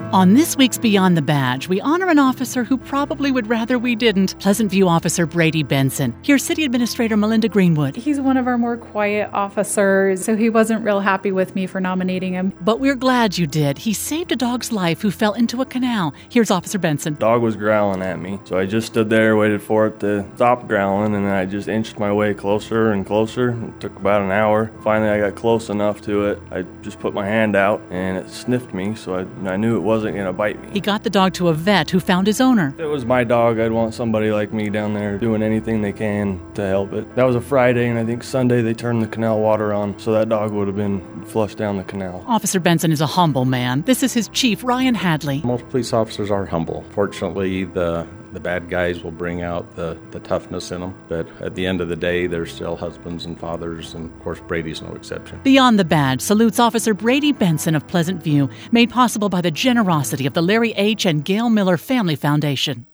On this week's Beyond the Badge, we honor an officer who probably would rather we didn't, Pleasant View Officer Brady Benson. Here's City Administrator Melinda Greenwood. He's one of our more quiet officers, so he wasn't real happy with me for nominating him. But we're glad you did. He saved a dog's life who fell into a canal. Here's Officer Benson. Dog was growling at me, so I just stood there, waited for it to stop growling, and then I just inched my way closer and closer. It took about an hour. Finally, I got close enough to it. I just put my hand out, and it sniffed me, so I knew it wasn't going to bite me. He got the dog to a vet who found his owner. If it was my dog, I'd want somebody like me down there doing anything they can to help it. That was a Friday, and I think Sunday they turned the canal water on, so that dog would have been flushed down the canal. Officer Benson is a humble man. This is his chief, Ryan Hadley. Most police officers are humble. Fortunately, the bad guys will bring out the toughness in them, but at the end of the day, they're still husbands and fathers, and of course, Brady's no exception. Beyond the Badge salutes Officer Brady Benson of Pleasant View, made possible by the generosity of the Larry H. and Gail Miller Family Foundation.